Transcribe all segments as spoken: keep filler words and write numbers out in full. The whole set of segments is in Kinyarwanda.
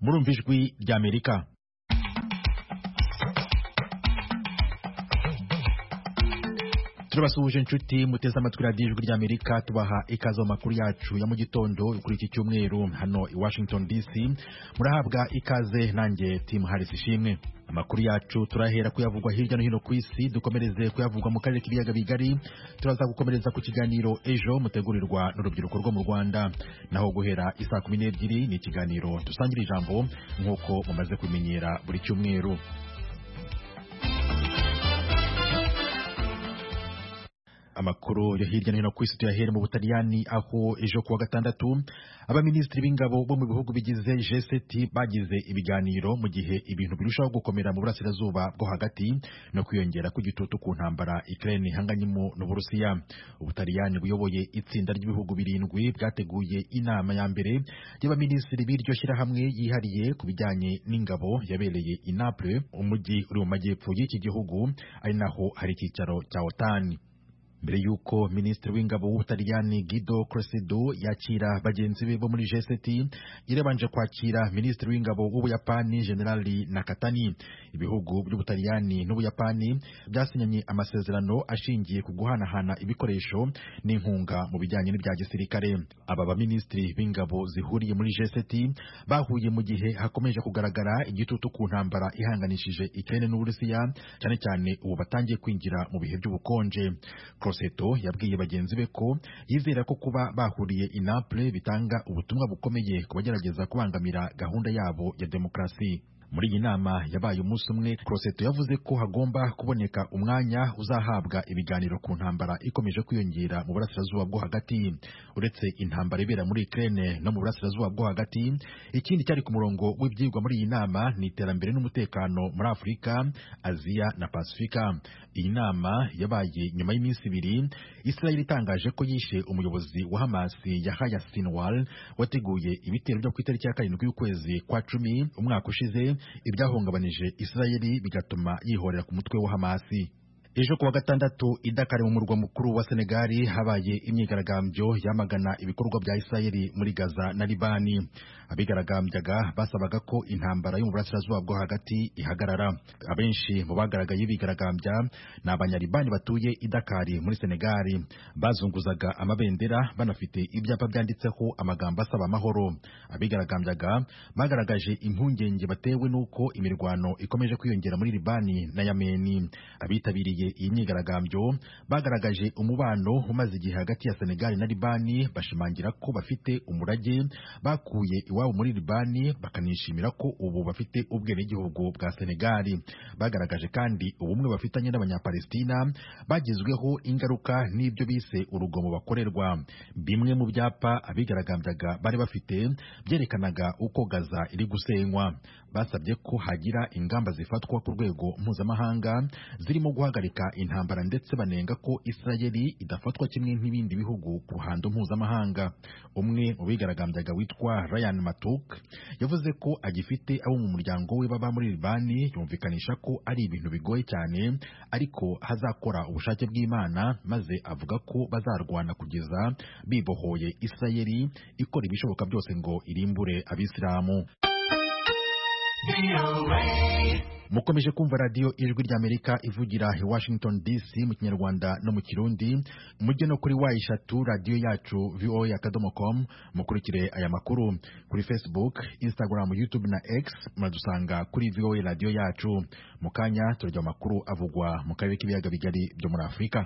murumva ijwi ry'Amerika. Turabasuhuje inshuti muteze amatwi radiyo ijwi ry'Amerika, tubaha ikaze mu makuru yacu ya mu gitondo kuri iki cyumweru hano i Washington D C. Murahabwa ikaze, nanjye Tim Harris Ishimwe. Amakuru yacu turahera kuyavugwa hirya no hino ku isi, dukomereze kuyavugwa mu karere k'ibiyaga bigari. Turaza gukomereza ku kiganiro ejo mutegurirwa n'urubyiruko rwo mu Rwanda, naho guhera isaa kumi n'ebyiri ni ikiganiro dusangira ijambo nk'uko mumaze kumenyera buri cyumweru. Amakuru yo hirya no hino ku isi tuyahere mu Butaliyani, aho ejo kuwa gatandatu abaminisitiri b'ingabo bo mu bihugu bigize G seven bagize ibiganiro mu gihe ibintu birushaho gukomera mu burasirazuba bwo hagati no kwiyongera kw'igitutu ku ntambara Ukraine ihanganyemo n'Uburusiya. Ubutaliyani buyoboye itsinda ry'ibihugu birindwi bwateguye inama ya mbere y'abaminisitiri b'iryo shyirahamwe yihariye ku bijyanye n'ingabo yabereye i Naples, umujyi uri mu majyepfo y'iki gihugu, ari naho hari icyicaro cya OTAN. Mbere yuko Minisitiri w'Ingabo w'Ubutaliyani Guido Crosetto yakira bagenzi be bo muri G seven, irebanje kwakira Minisitiri w'Ingabo w'Ubuyapani Generali Nakatani. Ibihugu by'Ubutaliyani n'Ubuyapani byasinyanye amasezerano ashingiye ku guhanahana ibikoresho n'inkunga mu bijyanye n'ibya gisirikare. Aba baminisitiri b'ingabo zihuriye muri G seven bahuye mu gihe hakomeje kugaragara igitutu ku ntambara ihanganishije Ukraine n'Uburusiya, cyane cyane ubu batangiye kwinjira mu bihe by'ubukonje. Crosetto yabwiye bagenzi be ko yizera ko kuba bahuriye i Naples bitanga ubutumwa bukomeye ku bagerageza kubangamira gahunda yabo ya demokarasi. Muri iyi nama yabaye umunsi umwe, Crosetto yavuze ko hagomba kuboneka umwanya uzahabwa ibiganiro ku ntambara ikomeje kwiyongera mu burasirazuba bwo hagati. Uretse intambara ibera muri Ukraine no mu burasirazuba bwo hagati, ikindi cyari ku murongo w'ibyigwa muri iyi nama ni iterambere n'umutekano muri Afurika, Aziya na Pasifika. Iyi nama yabaye nyuma y'iminsi ibiri Israel itangaje ko yishe umuyobozi wa Hamas Yahya Sinwar wateguye ibitero byo ku itariki ya karindwi y'ukwezi kwa cumi umwaka ushize, ibyahungabanije Israeli bigatuma yihorera ku mutwe wa Hamas. Ejo kuwa gatandatu i Dakar mu murwa mukuru wa Senegal habaye imyigaragambyo yamagana ibikorwa bya Israeli muri Gaza na Libani. Abigaragambyaga basabaga ko intambara yo mu burasirazuba bwo hagati ihagarara. Abenshi mu bagaragaye bigaragambya ni abanyalibani batuye i Dakar muri Senegal. Bazunguzaga amabendera banafite ibyapa byanditseho amagambo asaba amahoro. Abigaragambyaga bagaragaje impungenge batewe n'uko imirwano ikomeje kwiyongera muri Libani na Yemen. Abitabiriye iyi myigaragambyo bagaragaje umubano umaze igihe hagati ya Senegal na Libani, bashimangira ko bafite umurage bakuye iwabo muri Libani, bakanishimira ko ubu bafite ubwenegihugu bwa Senegal. Bagaragaje kandi ubumwe bafitanye n'Abanyapalestina bagizweho ingaruka n'ibyo bise urugomo bakorerwa. Bimwe mu byapa abigaragambyaga bari bafite byerekanaga uko Gaza iri gusenywa. Basabye ko hagira ingamba zifatwa ku rwego mpuzamahanga zirimo guhagarika intambara, ndetse banenga ko Israeli idafatwa kimwe n'ibindi bihugu ku ruhando mpuzamahanga. Umwe mu bigaragambyaga witwa Ryan Matuk yavuze ko agifite abo mu muryango we baba muri Libani, yumvikanisha ko ari ibintu bigoye cyane ariko hazakora ubushake bw'Imana, maze avuga ko bazarwana kugeza bibohoye Israeli ikora ibishoboka byose ngo irimbure Abisilamu. Mukomeje kumva radiyo ijwi ry'Amerika ivugira i Washington D C mu Kinyarwanda no mu Kirundi. Mujye no kuri wa eshatu radiyo yacu V O A akadomo com mukurikire aya makuru. Kuri Facebook, Instagram, YouTube na X muradusanga kuri V O A radiyo yacu. Mu kanya turajya amakuru avugwa mu karere k'ibiyaga bigari byo muri Afurika.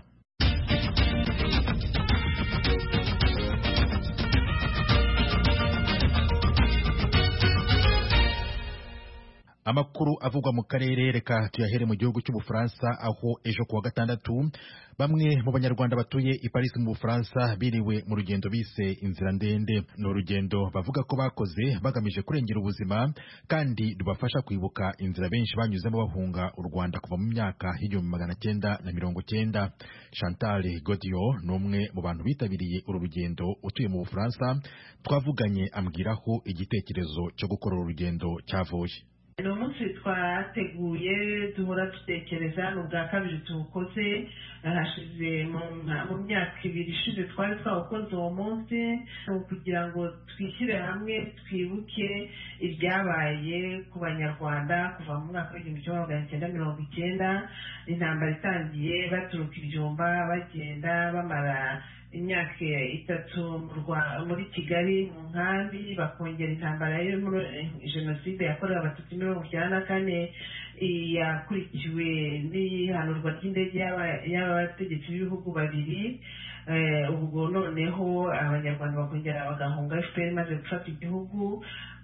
Amakuru avugwa mu karere reka tuyahere mu gihugu cy'Ubufaransa, aho ejo kuwa gatandatu bamwe mu banyarwanda batuye i Paris mu Bufaransa biriwe mu rugendo bise inzira ndende. Ni urugendo bavuga ko bakoze bagamije kurengera ubuzima kandi rubafasha kwibuka inzira benshi banyuzemo bahunga u Rwanda kuva mu myaka y'igihumbi magana cyenda na mirongo cyenda. Chantal Godiyo ni umwe mu bantu bitabiriye uru rugendo utuye mu Bufaransa. Twavuganye ambwiraho igitekerezo cyo gukora uru rugendo cyavuye. ni umunsi twateguye duhora dutekereza ni ubwa kabiri tuwukoze hashize mu myaka ibiri ishize twari twawukoze uwo munsi ni ukugira ngo twishyire hamwe twibuke ibyabaye ku banyarwanda kuva mu mwaka w'igihumbi kimwe magana cyenda mirongo icyenda intambara itangiye baturuka ibyumba bagenda bamara imyaka itatu muri Kigali mu nkambi bakongera intambara yo muri jenoside yakorewe abatutsi mirongo icyenda na kane yakurikiwe n'ihanurwa ry'indege y'abategetsi b'ibihugu babiri ubwo noneho abanyarwanda bakongera bagahunga F P R maze gufata igihugu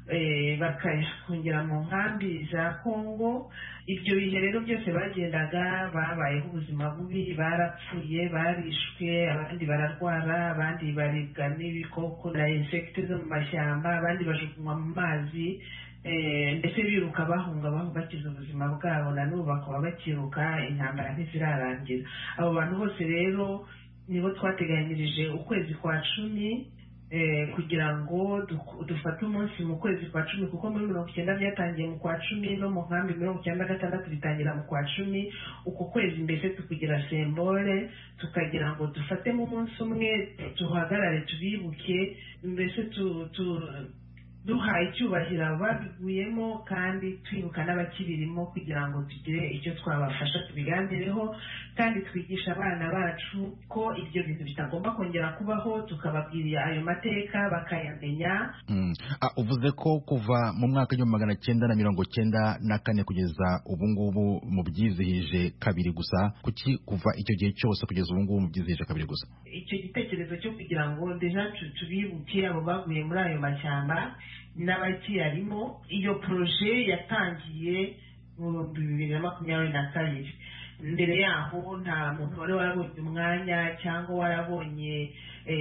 bakongera mu nkambi za Kongo. Ibyo bihe rero byose bagendaga babayeho ubuzima bubi, barapfuye, barishwe, abandi bararwara, abandi baribwa n'ibikoko na insectes zo mu mashyamba, abandi bajugunywa mu mazi, ndetse biruka bahunga bakiza ubuzima bwabo, na n'ubu bakaba bakiruka, intambara ntizirarangira. Abo bantu bose rero nibo twateganyirije ukwezi kwa cumi kugira ngo dufate umunsi mu kwezi kwa cumi, kuko muri mirongo icyenda byatangiye mu kwa cumi no mu nkambi mirongo icyenda na gatandatu bitangira mu kwa cumi. Uko kwezi mbese tukugira sembole, tukagira ngo dufatemo umunsi umwe tuhagarare tubibuke, mbese duhaye icyubahiro ababiguyemo kandi twibuka n'abakibirimo kugira ngo tugire icyo twabafasha tubiganireho, kandi twigisha abana bacu ko ibyo bintu bitagomba kongera kubaho, tukababwira ayo mateka bakayamenya. Mm. Ah, uvuze ko kuva mu mwaka w'igihumbi magana cyenda na mirongo cyenda na kane kugeza ubu ngubu mu byizihije kabiri gusa, kuki kuva icyo gihe cyose kugeza ubu ngubu mu byizihije kabiri gusa? Icyo gitekerezo cyo kugira ngo deja tubibuke abo baguye muri ayo mashyamba n'abakiyarimo, iyo proje yatangiye mu bibiri na makumyabiri na kabiri. Mbere yaho nta muntu wari warabonye umwanya cyangwa warabonye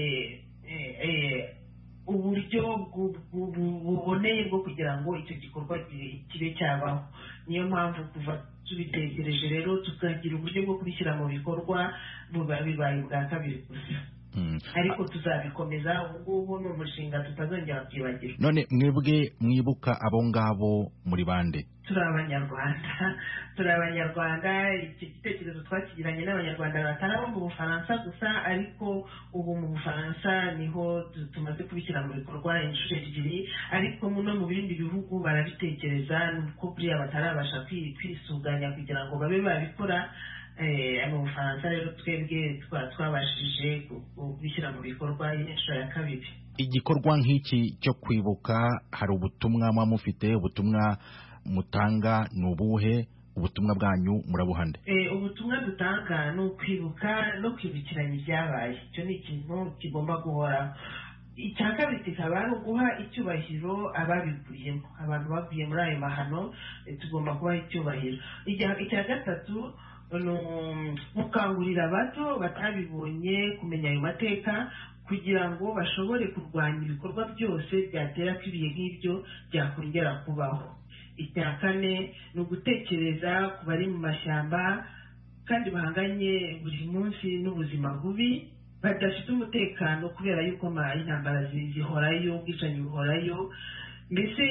uburyo buboneye bwo kugira ngo icyo gikorwa kibe cyabaho. Niyo mpamvu kuva tubitekereje rero tukagira uburyo bwo kubishyira mu bikorwa bibaye ubwa kabiri gusa. Mm. Ariko tuzabikomeza, ubu ngubu ni umushinga tutazongera kwibagirwa. None mwebwe mwibuka abo ngabo muri bande? Turi abanyarwanda turi abanyarwanda iki gitekerezo twakigiranye n'abanyarwanda batari abo mu Bufaransa gusa, ariko ubu mu Bufaransa niho tumaze kubishyira mu bikorwa inshuro ebyiri, ariko no mu bindi bihugu barabitekereza, nuko buriya batarabasha kwisuganya kugira ngo babe babikora. Mu Bufaransa rero twebwe twabashije kubishyira mu bikorwa inshuro ya kabiri. Igikorwa nk'iki cyo kwibuka, hari ubutumwa muba mufite, ubutumwa mutanga ni ubuhe? Ubutumwa bwanyu murabuhande? Ubutumwa dutanga ni ukwibuka no kwibukiranya ibyabaye. Icyo ni ikintu kigomba guhoraho. Icya kabiri kikaba ari uguha icyubahiro ababiguyemo, abantu baguye muri ayo mahano, tugomba kubaha icyubahiro. Icya gatatu ni gukangurira abato batabibonye kumenya ayo mateka kugira ngo bashobore kurwanya ibikorwa byose byatera ko ibihe nk'ibyo byakongera kubaho. Icya kane ni ugutekereza ku bari mu mashyamba kandi bahanganye buri munsi n'ubuzima bubi, badafite umutekano kubera yuko intambara zihorayo, ubwicanyi buhorayo, mbese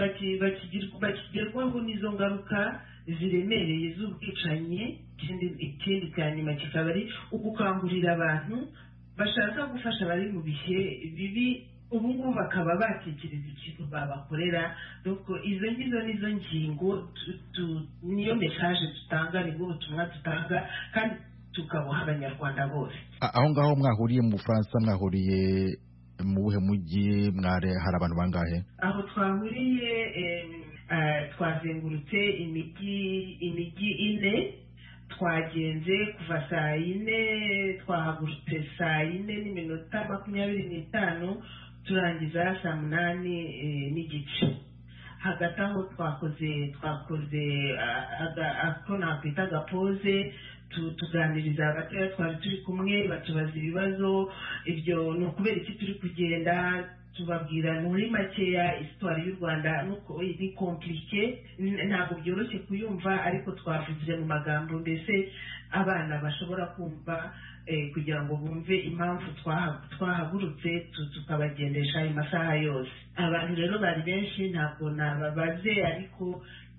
bakigerwaho n'izo ngaruka ziremereye z'ubwicanyi. Ikindi cya nyuma kikaba ari ugukangurira abantu bashaka gufasha abari mu bihe bibi, ubu ngubu bakaba batekereza ikintu babakorera. Nuko izo ngizo nizo ngingo, niyo mesaje dutanga, nibwo butumwa dutanga, kandi tukabuha abanyarwanda bose. Aho ngaho mwahuriye mu Bufaransa, mwahuriye mu buhe mujyi? Mware hari abantu bangahe? Aho twahuriye twazengurutse imijyi imijyi ine. Twagenze kuva saa yine, twahagurutse saa yine n'iminota makumyabiri n'itanu, turangiza saa munani n'igice. Hagati aho twakoze twakoze ako nakwita agapoze, tuganiriza abatoya twari turi kumwe, batubaza ibibazo. Ibyo ni ukubera iki turi kugenda, tubabwira muri makeya histoire y'u Rwanda nuko iri compliqué, ntabwo byoroshye kuyumva, ariko twavuze mu magambo mbese abana bashobora kumva, kugira ngo bumve impamvu twahagurutse tukabagendesha ayo masaha yose. Abantu rero bari benshi, ntabwo nababaze, ariko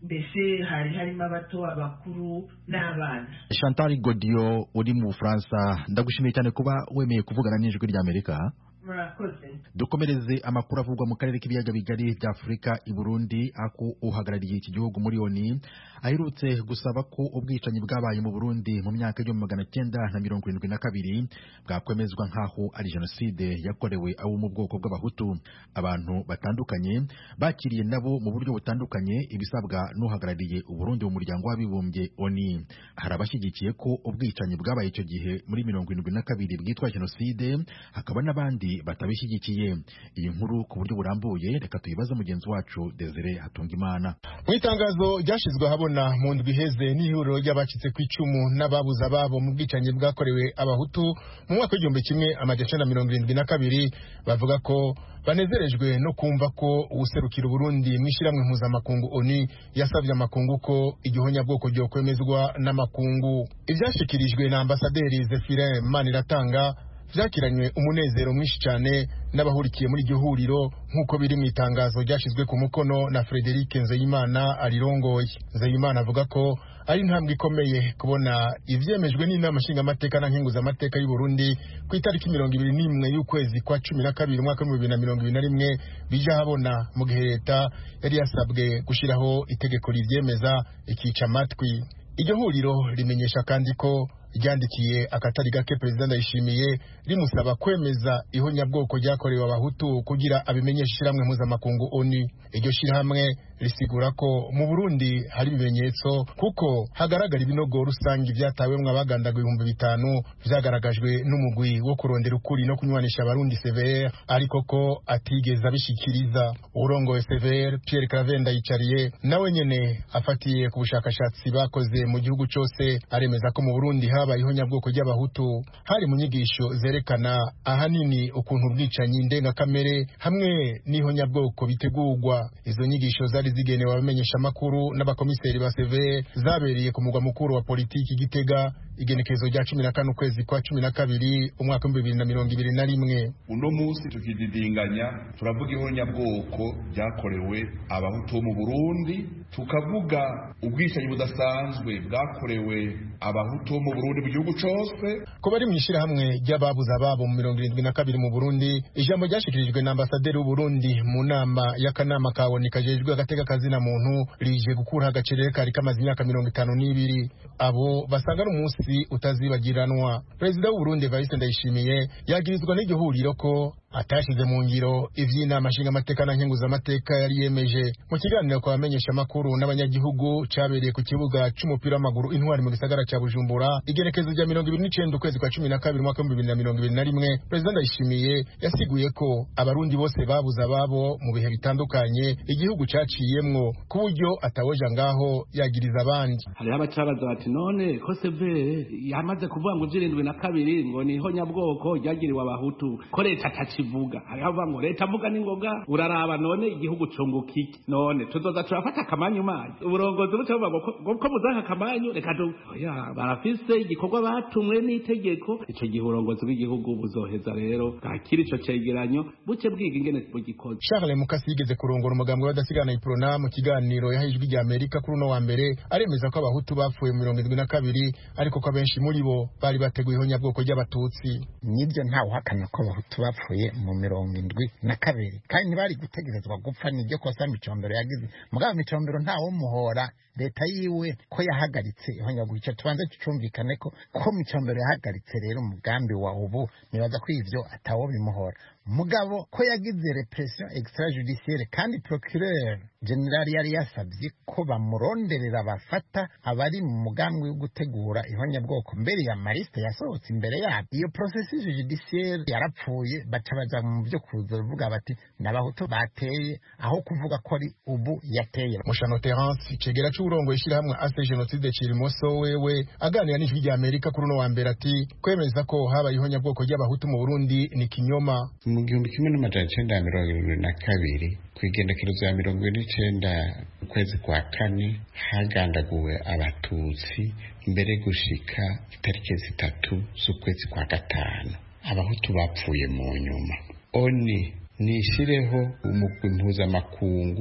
mbese hari harimo abato abakuru n'abana. Chantal Godiyo uri mu Bufaransa, ndagushimiye cyane kuba wemeye kuvugana n'ijwi ry'Amerika. Murakoze. Dukomereze amakuru avugwa mu karere k'ibiyaga bigari bya Afurika i Burundi, ako uhagarariye iki gihugu muri ONU aherutse gusaba ko ubwicanyi bwabaye mu Burundi mu myaka y'igihumbi magana cyenda na mirongo irindwi na kabiri bwakwemezwa nk'aho ari jenoside yakorewe abo mu bwoko bw'abahutu. Abantu batandukanye bakiriye nabo mu buryo butandukanye ibisabwa n'uhagarariye Uburundi mu muryango w'abibumbye ONU. Hari abashyigikiye ko ubwicanyi bwabaye icyo gihe muri mirongo irindwi na kabiri bwitwa jenoside, hakaba n'abandi batabishyigikiye. Iyi nkuru ku buryo burambuye reka tuyibaze mugenzi wacu Desire Hatungimana. Mu itangazo ryashizwe habona mu ndwi iheze n'ihuriro ry'abacitse ku icumu n'ababuze ababo mu bwicanyi bwakorewe abahutu mu mwaka w'igihumbi kimwe amajana icenda na mirongo irindwi na kabiri, bavuga ko banezerejwe no kumva ko uwuserukira Burundi mw'ishyirahamwe mpuzamakungu ONU yasabye amakungu ko igihonyabwoko ryo kwemezwa n'amakungu. Ivyashikirijwe na ambasaderi Zephirin Maniratanga vyakiranywe umunezero mwinshi cyane n'abahurikiye muri iryo huriro nk'uko biri mu itangazo ryashizwe ku mukono na Frederic Nzeyimana arirongoye. Nzeyimana avuga ko ari intambwe ikomeye kubona ivyemejwe n'inama nshingamateka na nkenguzamateka y'u Burundi ku itariki mirongo ibiri n'imwe y'ukwezi kwa cumi na kabiri umwaka w'ibihumbi bibiri na mirongo ibiri na rimwe bija habona mu gihe leta yari yasabwe gushiraho itegeko rivyemeza ikica amatwi. Iryo huriro rimenyesha kandi ko ryandikiye akatari gake Perezida Ndayishimiye rimusaba kwemeza ihonyabwoko ryakorewe abahutu kugira abimenyeshe ishyirahamwe mpuzamakungu ONU. Iryo shyirahamwe risigura ko mu Burundi hari ibimenyetso kuko hagaragara ibinogo rusange vyatawemwe abagandaga ibihumbi bitanu vyagaragajwe n'umugwi wo kurondera ukuri no kunywanisha abarundi C V R, ariko ko atigeze abishikiriza. Urongoye C V R Pierre Claver Ndayicariye nawe nyene afatiye ku bushakashatsi bakoze mu gihugu cyose aremeza ko mu Burundi habaye ihonyabwoko ry'abahutu hari mu nyigisho zerekana ahanini ukuntu ubwicanyi ndengakamere hamwe n'ihonyabwoko bitegurwa. Izo nyigisho zari zigenewe abamenyesha makuru n'abakomiseri ba C V R zabereye ku mugwa mukuru wa politiki Gitega igenekezo rya cumi na kane ukwezi kwa cumi na kabiri umwaka w'ibihumbi bibiri na mirongo ibiri na rimwe. Uno munsi tukididinganya turavuga ihonyabwoko ryakorewe abahutu mu Burundi, tukavuga ubwicanyi budasanzwe bwakorewe abahutu mu Burundi mu gihugu cyose. Ko bari mwishira hamwe ry'ababuze ababo mu mirongo irindwi na kabiri mu Burundi, ijambo ryashikirijwe na ambasaderi w'u Burundi mu nama y'akanama kaboni kajejwe agateka kazina muntu rije gukura agacerere kari kamaze imyaka mirongo itanu n'ibiri. Abo basanga n'umunsi utazibagiranwa. Perezida w'u Burundi Evariste Ndayishimiye yagirizwa n'iryo huriro ko atashize mu ngiro ivy'inama nshingamateka na nkenguzamateka yari yemeje. Mu kiganiro kwa bamenyesha makuru n'abanyagihugu cabereye ku kibuga c'umupira w'amaguru Intwari mu gisagara ca Bujumbura igenekezo rya mirongo ibiri n'icenda ukwezi kwa cumi na kabiri umwaka w'ibihumbi bibiri na mirongo ibiri na rimwe, Perezida Ndayishimiye yasiguye ko abarundi bose babuze ababo mu bihe bitandukanye igihugu caciyemwo ku buryo atawoja ngaho yagiriza abandi. Hariho abacabaza bati none ko severe yamaze kuvuga ngo irindwi na kabiri ngo ni ihonyabwoko ryagiriwe abahutu ko leta atakivuga. Hariho avuga ngo leta avuga n'ingoga uraraba none igihugu cunguka iki, none tuzoza turafata akamanyu manyu uburongozi buca buvuga ngo ko muzaka akamanyu reka oya barafise igikorwa batumwe n'itegeko. Ico gihe uburongozi bw'igihugu buzoheza rero bwakira ico cegeranyo buce bwiga ingene bugikoze. Charles Mukasi yigeze kurongora umugambwe w'adasigana iprona mu kiganiro yahijwe rya Amerika kuri uno wa mbere aremeza ko abahutu bapfuye mu mirongo irindwi na kabiri ariko ko benshi muri bo bari bateguye ihonyabwoko ry'abatutsi. Nibyo ntawe uhakana ko abahutu bapfuye mu mirongo indwi na kabiri kandi ntibari gutegerezwa gupfa. Nibyo kosa Micombero yagize, mugabo Micombero ntawo muhora leta yiwe ko yahagaritse ihonyabwoko. Ico tubanze tucumvikane ko ko Micombero yahagaritse rero umugambi wa ubu nibaza ko ivyo atawo bimuhora. Mugabo ko yagize repression extrajudiciaire kandi procureur general yari yasabye ko bamuronderera bafata abari mu mugambi wo gutegura ihonyabwoko mbere ya mariste yasohotse imbere yabo. Iyo processus judiciaire yarapfuye baca baja mu byo kuza ruvuga bati n'abahutu bateye aho kuvuga ko ari ubu yateye. Mushano Terence cegera c'uburongo ishira hamwe ase genocide Cirimoso wewe aganira n'ijwi rya Amerika kuri uno wa mbere ati kwemeza ko habaye ihonyabwoko ry'abahutu mu Burundi ni kinyoma. Mu gihumbi kimwe n'amajana icenda mirongo irindwi na kabiri kw'igenekerezo ya mirongo ine n'icenda ukwezi kwa kane hagandaguwe abatutsi mbere gushika itariki zitatu z'ukwezi kwa gatanu. Abahutu bapfuye mu nyuma. Oni nishireho umugwi mpuzamakungu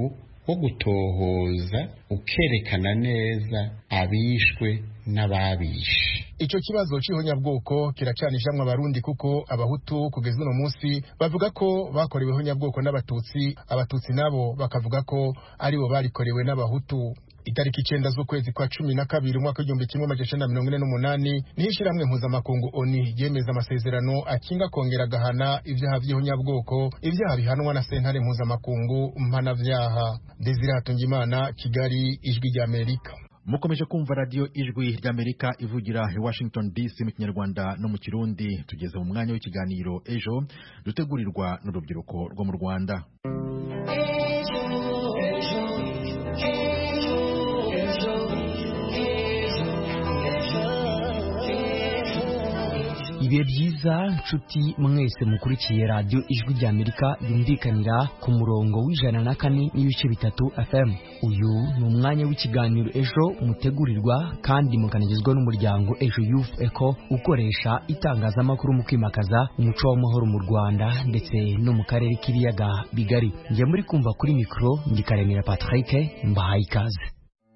wo gutohoza ukerekana neza abishwe n'ababishe. Ico kibazo c'ihonyabwoko kiracanishamwe abarundi kuko abahutu kugeza uno munsi bavuga ko bakorewe ihonyabwoko n'abatutsi, abatutsi nabo bakavuga ko aribo barikorewe n'abahutu. Itariki icenda z'ukwezi kwa cumi na kabiri umwaka w'igihumbi kimwe amajana icenda mirongo ine n'umunani niho ishirahamwe mpuzamakungu O N U yemeza amasezerano akinga kongera gahana ivyaha vy'ihonyabwoko, ivyaha bihanwa na sentare mpuzamakungu mpanavyaha. Desire Hatungimana, Kigali, Ijwi ry'Amerika. Mukomeje kumva radio Ijwi ry'Amerika ivugira i Washington D C mu Kinyarwanda no mu Kirundi. Tugeze mu mwanya w'ikiganiro ejo dutegurirwa n'urubyiruko rwo mu Rwanda. Ibihe byiza nshuti mwese mukurikiye radio Ijwi ry'Amerika yumvikanira ku murongo w'ijana na kane n'ibice bitatu F M. Uyu ni umwanya w'ikiganiro ejo mutegurirwa kandi mukanagezwa n'umuryango Ejo Youth Eco ukoresha itangazamakuru mu kwimakaza umuco w'amahoro mu Rwanda ndetse no mu karere k'ibiyaga bigari. Nje muri kumva kuri mikro ndikaremera Patrick mbahaye ikaze.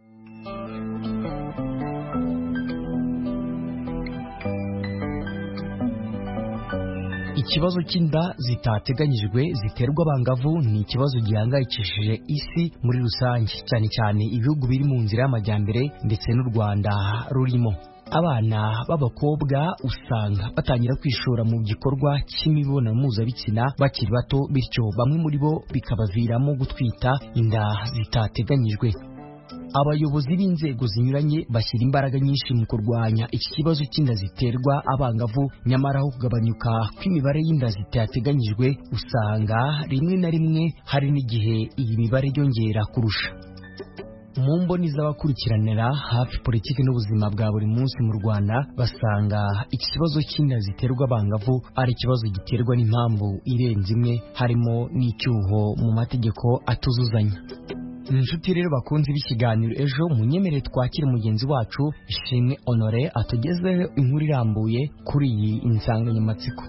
Ikibazo cy'inda zitateganyijwe ziterwa abangavu ni ikibazo gihangayikishije isi muri rusange, cyane cyane ibihugu biri mu nzira y'amajyambere ndetse n'u Rwanda rurimo. Abana b'abakobwa usanga batangira kwishora mu gikorwa cy'imibonano mpuzabitsina bakiri bato, bityo bamwe muri bo bikabaviramo gutwita inda zitateganyijwe. Abayobozi b'inzego zinyuranye bashyira imbaraga nyinshi mu kurwanya iki kibazo cy'inda ziterwa abangavu, nyamara aho kugabanyuka kw'imibare y'inda zitateganyijwe usanga rimwe na rimwe hari n'igihe iyi mibare yongera kurusha. Mu mboni z'abakurikiranira hafi politiki n'ubuzima bwa buri munsi mu Rwanda basanga iki kibazo cy'inda ziterwa abangavu ari ikibazo giterwa n'impamvu irenze imwe, harimo n'icyuho mu mategeko atuzuzanya. Inshuti rero bakunze b'ikiganiro ejo, munyemere twakire mugenzi wacu Ishimwe Honore atugezeho inkuru irambuye kuri iyi insanganyamatsiko.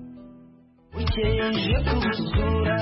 Ukeje kusura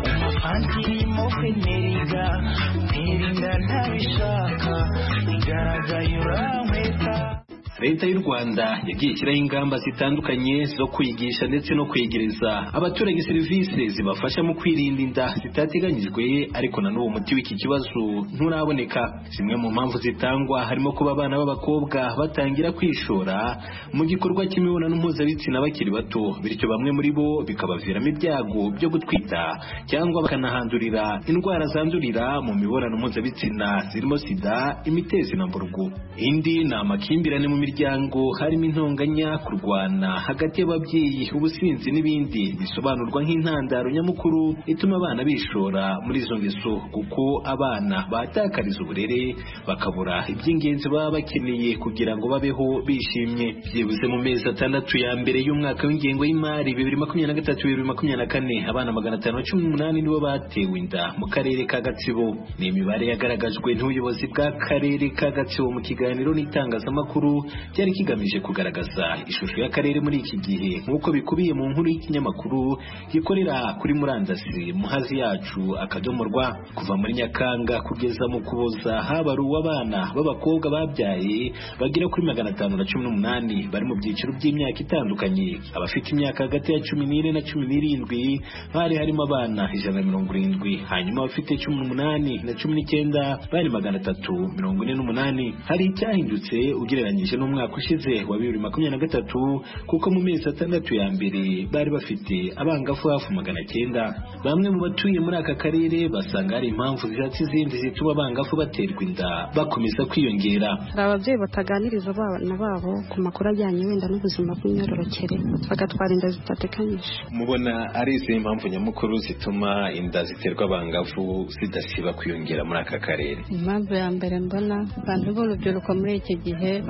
antirimo kwemeriga nirinda ntabishaka igaragaye uramweta. Leta y'u Rwanda yagiye ishyiraho ingamba zitandukanye zo kwigisha ndetse no kwegereza abaturage serivisi zibafasha mu kwirinda inda zitateganyijwe, ariko na n'uwo muti w'iki kibazo nturaboneka. Zimwe mu mpamvu zitangwa harimo kuba abana b'abakobwa batangira kwishora mu gikorwa cy'imibonano mpuzabitsina bakiri bato, bityo bamwe muri bo bikabaviramo ibyago byo gutwita cyangwa bakanahandurira indwara zandurira mu mibonano mpuzabitsina zirimo sida, imitezi na mburugu. Indi ni amakimbirane mu miryango, harimo intonganya, kurwana hagati y'ababyeyi, ubusinzi n'ibindi bisobanurwa nk'intandaro nyamukuru ituma abana bishora muri izo ngeso, kuko abana batakariza uburere bakabura iby'ingenzi baba bakeneye kugira ngo babeho bishimye. Byibuze mu mezi atandatu ya mbere y'umwaka w'ingengo y'imari bibiri makumyabiri na gatatu bibiri makumyabiri na kane abana magana atanu na cumi n'umunani nibo batewe inda mu karere ka Gatsibo. Ni imibare yagaragajwe n'ubuyobozi bw'akarere ka Gatsibo mu kiganiro n'itangazamakuru cyari kigamije kugaragaza ishusho y'akarere muri iki gihe, nk'uko bikubiye mu nkuru y'ikinyamakuru gikorera kuri murandasi Muhazi Yacu akadomo rwa. Kuva muri Nyakanga kugeza mu Kuboza habaruwe abana b'abakobwa babyaye bagera kuri magana atanu na cumi n'umunani bari mu byiciro by'imyaka itandukanye. Abafite imyaka hagati ya cumi n'ine na cumi n'irindwi bari harimo abana ijana na mirongo irindwi, hanyuma abafite cumi n'umunani na cumi n'icyenda bari magana atatu mirongo ine n'umunani. Hari icyahindutse ugereranyije n'umwaka ushize wa bibiri makumyabiri na gatatu, kuko mu mezi atandatu ya mbere bari bafite abangavu hafi magana cyenda. Bamwe mu batuye muri aka karere basanga hari impamvu zishatse izindi zituma abangavu baterwa inda bakomeza kwiyongera. Hari ababyeyi bataganiriza abana babo ku makuru ajyanye wenda n'ubuzima bw'imyororokere, bagatwara inda zitateganyije. Mubona ari izihe mpamvu nyamukuru zituma inda ziterwa abangavu zidasiba kwiyongera muri aka karere? Impamvu ya mbere mbona abantu b'urubyiruko muri iki gihe bashaka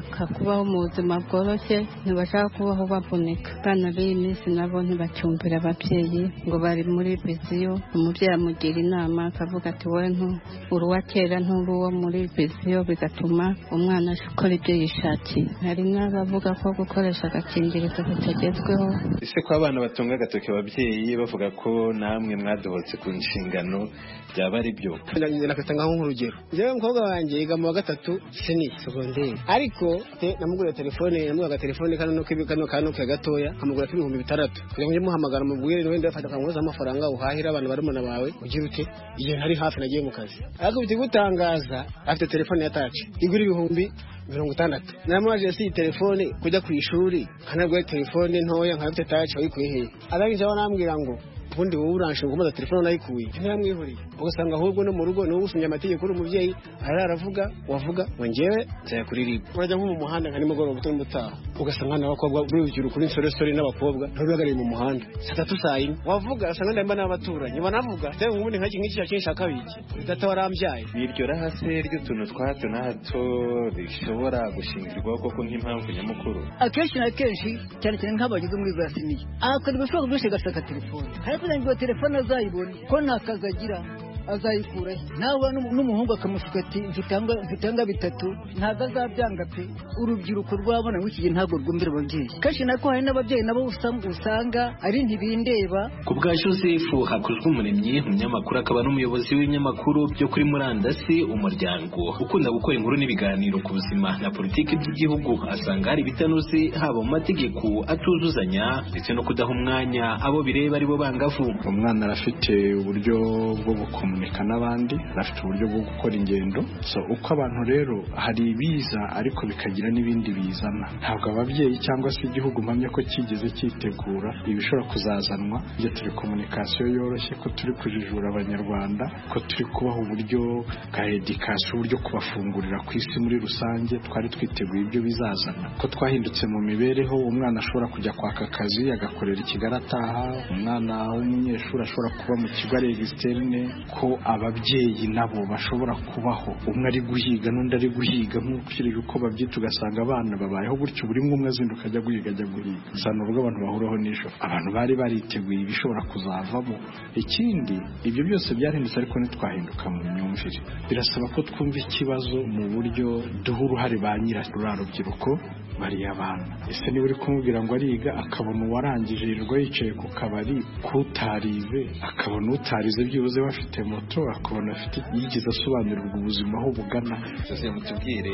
bashaka kubaho mu buzima bworoshye ntibashaka kubaho bavunika. Abana b'iyi minsi nabo ntibacyumvira ababyeyi ngo bari muri viziyo, umubyeyi amugira inama akavuga ati wowe uri uwa kera nturi uwo muri viziyo, bigatuma umwana akora ibyo yishakiye. Hari n'abavuga ko gukoresha agakingirizo bitagezweho. Ese ko abana batunga agatoki ababyeyi bavuga ko namwe mwadohotse ku nshingano byaba ari byo? Nakata ngaho nk'urugero, njyewe umukobwa wanjye yiga mu wa gatatu seni segonderi, ariko namugurira telefone, namugura telefone kano kano kano kagatoya, amugura ibihumbi bitandatu kugira ngo njye muhamagara mubwire niwe ndafata kamuza amafaranga uhahira abantu barumuna bawe ugira ute igihe hari hafi nagiye mu kazi. Ariko bitigutangaza afite telefone ya touch igura ibihumbi mirongo itandatu. Namaje si telefone kujya ku ishuri, kanagwe telefone ntoya nkafite touch wayikuye he? Arangije abanambwira ngo ubundi wowe uranshe gukomeza telefone nayikuye ntamwihuriye, ugasanga ahubwo no mu rugo no gusumya amategeko uri umubyeyi araravuga wavuga ngo njyewe nzaya kuri rib. Urajya nko mu muhanda nka nimugoroba gutonda utaha, ugasanga n'abakobwa b'urubyiruko kuri nsore n'abakobwa ntibagariye mu muhanda saa tatu saa yine, wavuga asanga ndamba n'abaturanyi banavuga cyangwa ubundi nk'iki nk'iki cyashaka biki data warambyaye. Biryo rahase ry'utuntu twa hato na hato bishobora gushingirwaho koko nk'impamvu nyamukuru. Akenshi na kenshi cyane cyane nk'abageze muri gasimiye akora ibishobora byose gasaka telefone, ariko ngo telefone azayibona ko nakazagira azayikura nawe n'umuhungu akamushuka ati mfitanga mfitanga bitatu ntago azabyanga pe. Urubyiruko rwabona w'iki gihe ntago rwumvira ababyeyi, kashi nako hari n'ababyeyi nabo usanga ari ntibindeba. Ku bwa Joseph Hakuzwe Umuremyi, umunyamakuru akaba n'umuyobozi w'ibinyamakuru byo kuri murandasi Umuryango ukunda gukora inkuru n'ibiganiro ku buzima na politiki by'igihugu, asanga hari bitanoze haba mu mategeko atuzuzanya ndetse no kudaha umwanya abo bireba ari bo bangavu. Umwana arafite uburyo bwo gukoma n'abandi, bafite uburyo bwo gukora ingendo. So uko abantu rero hari ibiza ariko bikagira n'ibindi bizana, ntabwo ababyeyi cyangwa se igihugu mpamya ko kigeze cyitegura ibishobora kuzazanwa. Iyo turi komunikasiyo yoroshye, ko turi kujijura abanyarwanda, ko turi kubaha uburyo bwa edikasiyo, uburyo kubafungurira ku isi muri rusange, twari twiteguye ibyo bizazana, ko twahindutse mu mibereho. Umwana ashobora kujya kwaka akazi agakorera Kigali ataha, umwana w'umunyeshuri ashobora kuba mu kigo ari externe, ko ababyeyi nabo bashobora kubaho, umwe ari guhiga n'undi ari guhiga nk'ukiri uko babyita, ugasanga abana babayeho gutyo, buri umwe azinduka ajya guhiga ajya guhiga. Sana ubwo abantu bahuraho n'ijoro, abantu bari bariteguye ibishobora kuzavamo. Ikindi ibyo byose byarahindutse, ariko ntitwahinduka mu myumvire. Birasaba ko twumva ikibazo mu buryo duha uruhare ba nyirarura rubyiruko bari abana. Ese niba uri kumubwira ngo ariga akabona uwarangije yirirwa yicaye ku kabari, kutarize akabona utarize byibuze bafite moto, akabona afite yigeze asobanurirwa ubuzima aho bugana. Sose mutubwire,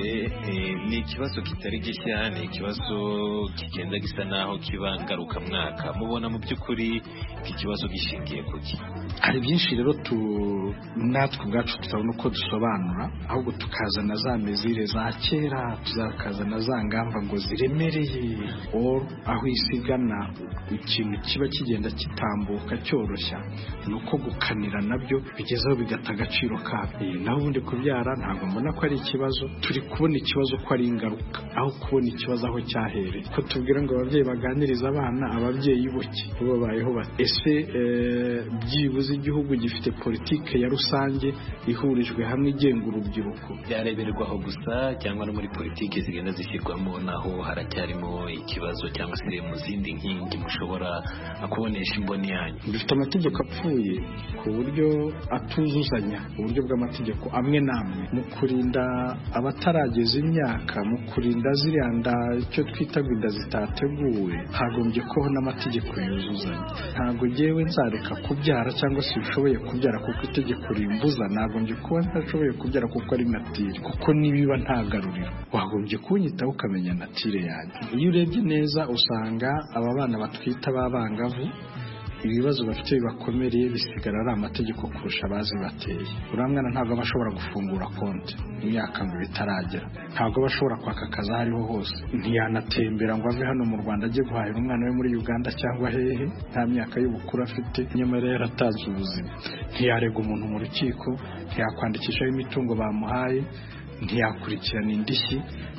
ni ikibazo kitari gishya, ni ikibazo kigenda gisa naho kiba ngaruka mwaka. Mubona mu by'ukuri iki kibazo gishingiye kuki? Hari byinshi rero tu natwe ubwacu tutabona uko dusobanura, ahubwo tukazana za mezire za kera, tuzakazana za ngamba ngo ziremereye, or aho isigana ikintu kiba kigenda kitambuka cyoroshya, nuko gukanira nabyo bigezeho bigata agaciro kabyo. Naho ubundi kubyara ntabwo mbona ko ari ikibazo, turi kubona ikibazo ko ari ingaruka aho kubona ikibazo aho cyahereye. Ko tubwira ngo ababyeyi baganiriza abana, ababyeyi boki babayeho bati ese byibuze igihugu gifite politike ya rusange ihurijwe hamwe igenga urubyiruko, byareberwaho gusa cyangwa no muri politike zigenda zishyirwamo naho haracyarimo ikibazo, cyangwa se mu zindi nkingi mushobora kubonesha imboni yanyu? Dufite amategeko apfuye ku buryo atuzuzanya, uburyo bw'amategeko amwe namwe mu kurinda abatarageza imyaka, mu kurinda ziriya nda icyo twita inda zitateguwe, hagombye kubaho n'amategeko yuzuzanya. Ntabwo ngewe nzareka kubyara cyangwa se bishoboye kubyara kuko itegeko rimbuza, nagombye kuba ntashoboye kubyara kuko ari natire, kuko nibiba ntagaruriro wagombye kunyitaho ukamenya natire yanjye. Iyo urebye neza usanga aba bana batwita b'abangavu ibibazo bafite bibakomereye bisigara ari amategeko kurusha abazi bateye. Uriya mwana ntabwo aba ashobora gufungura konti imyaka ngo bitaragera, ntabwo aba ashobora kwaka akazi aho ariho hose, ntiyanatembera ngo ave hano mu Rwanda ajye guhahira umwana we muri Uganda cyangwa hehe, nta myaka y'ubukuru afite, nyamara yaratanze ubuzima. Ntiyarega umuntu mu rukiko, ntiyakwandikishaho imitungo bamuhaye, ntiyakurikirana indishyi,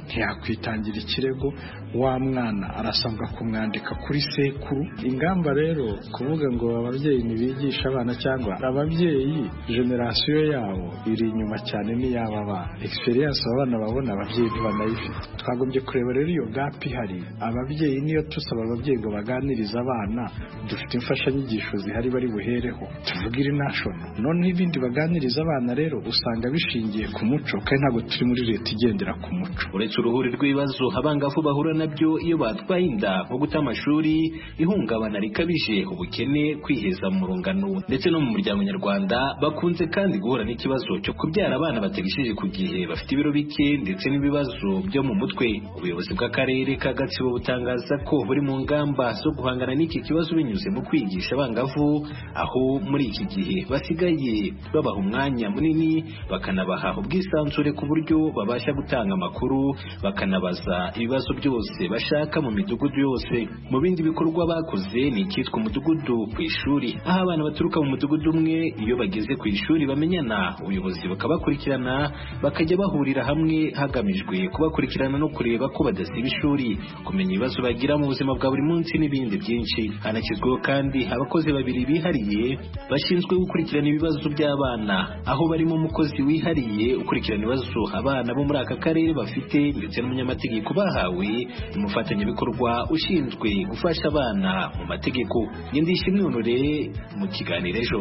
ntiyakwitangira ikirego, wa mwana arasabwa kumwandika kuri sekuru. Ingamba rero kuvuga ngo ababyeyi ntibigisha abana cyangwa ababyeyi generasiyo yabo iri inyuma cyane n'iyaba bana, experience abana babona ababyeyi ntibanayifite. Twagombye kureba rero iyo gap ihari. Ababyeyi niyo tusaba ababyeyi ngo baganirize abana, dufite imfashanyigisho zihari bari buhereho tuvuga iri national, noneho ibindi baganiriza abana rero usanga bishingiye ku muco, kandi ntabwo turi muri leta igendera ku muco. Uretse uruhuri rw'ibibazo abangavu bahura nabyo iyo batwaye inda nko guta amashuri, ihungabana rikabije, ubukene, kwiheza mu rungano ndetse no mu muryango nyarwanda, bakunze kandi guhura n'ikibazo cyo kubyara abana batagishije ku gihe, bafite ibiro bike ndetse n'ibibazo byo mu mutwe. Ubuyobozi bw'akarere ka Gatsibo butangaza ko buri mu ngamba zo guhangana n'iki kibazo binyuze mu kwigisha abangavu, aho muri iki gihe basigaye babaha umwanya munini bakanabaha ubwisanzure ku buryo babasha gutanga amakuru, bakanabaza ibibazo byose bashaka mu midugudu yose. Mu bindi bikorwa bakoze ni icyitwa umudugudu ku ishuri, aho abana baturuka mu mudugudu umwe iyo bageze ku ishuri bamenyana, ubuyobozi bukabakurikirana, bakajya bahurira hamwe hagamijwe kubakurikirana no kureba ko badasiba ishuri, kumenya ibibazo bagira mu buzima bwa buri munsi n'ibindi byinshi. Hanashyizweho kandi abakozi babiri bihariye bashinzwe gukurikirana ibibazo by'abana, aho barimo umukozi wihariye ukurikirana ibibazo abana bo muri aka karere bafite ndetse n'umunyamategeko bahawe umufatanyabikorwa ushinzwe gufasha abana mu mategeko. Ndishimwe Honore mu kiganiro ejo.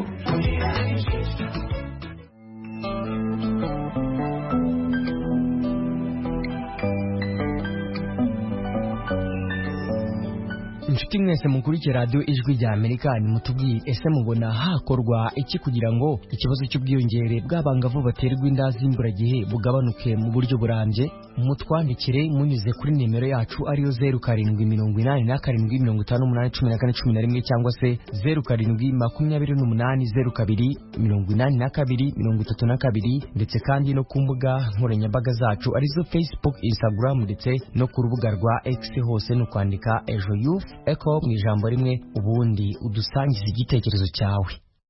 inshuti mwese mukurikira radio ijwi rya Amerika, nimutubwiye ese mubona hakorwa iki kugira ngo ikibazo cy'ubwiyongere bw'abangavu baterwa inda z'imburagihe bugabanuke mu buryo burambye? Mutwandikire munyuze kuri nimero yacu ariyo zeru karindwi mirongo inani na karindwi mirongo itanu n'umunani cumi na kane cumi na rimwe cyangwa se zeru karindwi makumyabiri n'umunani zeru kabiri mirongo inani na kabiri mirongo itatu na kabiri, ndetse kandi no ku mbuga nkoranyambaga zacu arizo Facebook, Instagram ndetse no ku rubuga rwa X, hose no kwandika Ejo Youth Echo mu ijambo rimwe, ubundi udusangiza igitekerezo cyawe.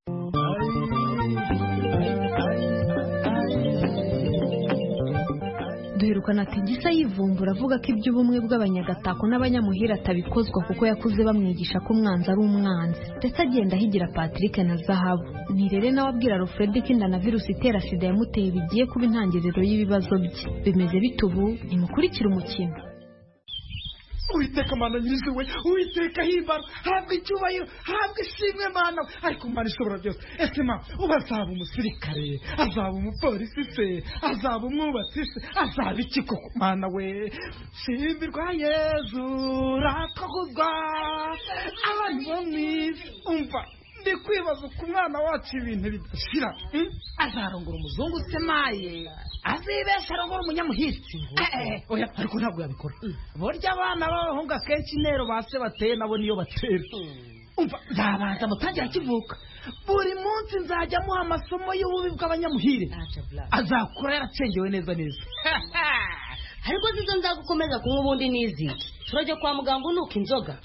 duherukana ati Gisa yivumbura avuga ko iby'ubumwe bw'abanyagatako n'abanyamuhira atabikozwa kuko yakuze bamwigisha ko umwanzi ari umwanzi, ndetse agenda ahigira Patrick na Zahabu. Nirere nawe abwira Alfred ko inda na virusi itera sida yamuteye bigiye kuba intangiriro y'ibibazo bye. Bimeze bitubu, nimukurikira umukino. Uwiteka Mana nyiriziwe, Uwiteka himbara, habwa icyubahiro, habwa ishimwe Mana, ariko Mana ishobora byose. Ese ma uba azaba umusirikare, azaba umupolisi se, azaba umwubatsi se, azaba iki koko Mana we? Shimbirwa Yezu rakoguzwa abantu bo mwisi. Umva ndi kwibaza ku mwana wacu ibintu bidashira. Azarongora umuzungu se maye, azibesha arongora umunyamuhitsi. Oya ariko ntabwo yabikora. Burya abana b'abahungu akenshi intero base bateye nabo niyo batera. Umva nzabanza mutangira kivuka, buri munsi nzajya muha amasomo y'ububi bw'abanyamuhire, azakura yaracengewe neza neza. Ariko zizo nzagukomeza kunywa ubundi nizi turajya kwa muganga unuka inzoga.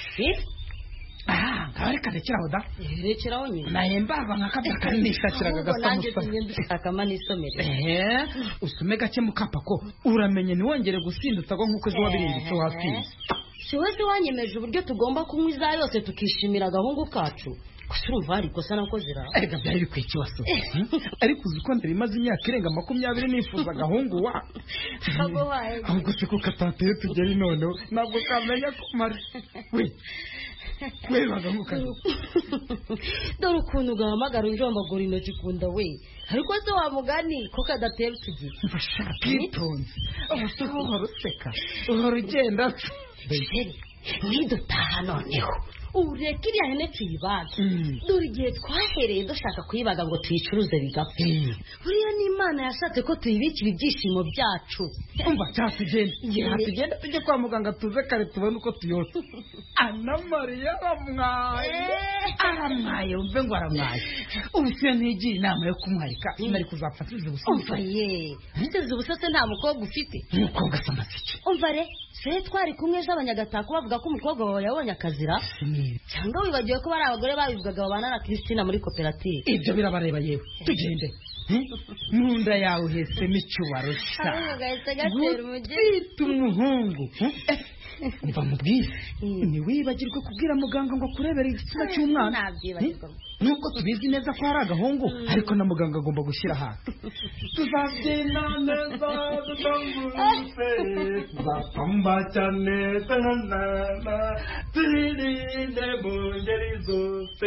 Ah, kareka rekeraho da. Rekeraho nyine. Nahembaza nkakabya kanisha kiraga gasamusa. Akama nisomere. Eh, usume gake mukapako. Uramenye niwongere gusindutsa go nkuko zo wabirinditse hasi. Si wese wanyemeje uburyo tugomba kunywa iza yose tukishimira gahungu kacu. Kusurumva ariko sana nakozira. Ega byari bikwiye kibazo. Ariko uziko ndari maze imyaka irenga makumyabiri nifuza gahungu wa. Abo wae. Ahubwo se ko katateye tugeri none ntabwo kamenya ko mari. We. Kwebaga mukazi. Dore ukuntu ugahamagara unjombagura intoki kunda we. Ariko se wa mugani ko kadateye tugiye. Mbashaka itonze. Ubusuho horuseka. Uhorugenda. Bejeri. Nidutaha noneho. Ureka iriya hene tuyibaga. Dore igihe twahereye dushaka kuyibaga ngo tuyicuruze bigapfa. Buriya n'Imana yashatse ko tuyibikira ibyishimo byacu. Umva cyatugenda. Tugenda tujye kwa muganga tuze kare tubone uko tuyose. Ana Maria aramwaye. Aramwaye umve ngo aramwaye. Ubuse ntigiye inama yo kumwarika nari kuzapfatiza ubusase. Umva ye. Nteze ubusase nta mukobwa ufite. Umukobwa samasiki. Umva re, se twari kumwe z'abanyagatako bavuga ko umukobwa wawe yabonye akazira. Cyangwa wibagiwe ko bari abagore babivugaga babana na Kristina muri koperative. Ibyo birabareba yewe. Tugende. nunda yawe uhesemo icyubarusha gutwita umuhungu umva mubwire ntiwibagirwe kubwira muganga ngo akurebere igitsina cy'umwana nubwo tubizi neza ko hari agahungu ariko na muganga agomba gushyira hasi tuzabyina neza dutanguruse tuzapamba cyane tanana turinde mu ngeri zose.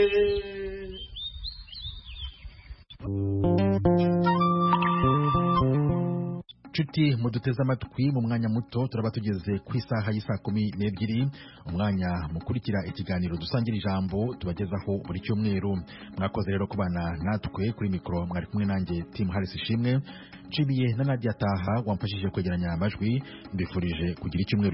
Nshuti muduteze amatwi mu mwanya muto turaba tugeze ku isaha y'isaa kumi n'ebyiri umwanya mukurikira ikiganiro dusangira ijambo tubagezaho buri cyumweru. Mwakoze rero kubana natwe kuri mikoro, mwari kumwe nanjye Tim Harris Ishimwe, nshimiye na Nadia Taha wamfashije kwegeranya amajwi. Mbifurije kugira icyumweru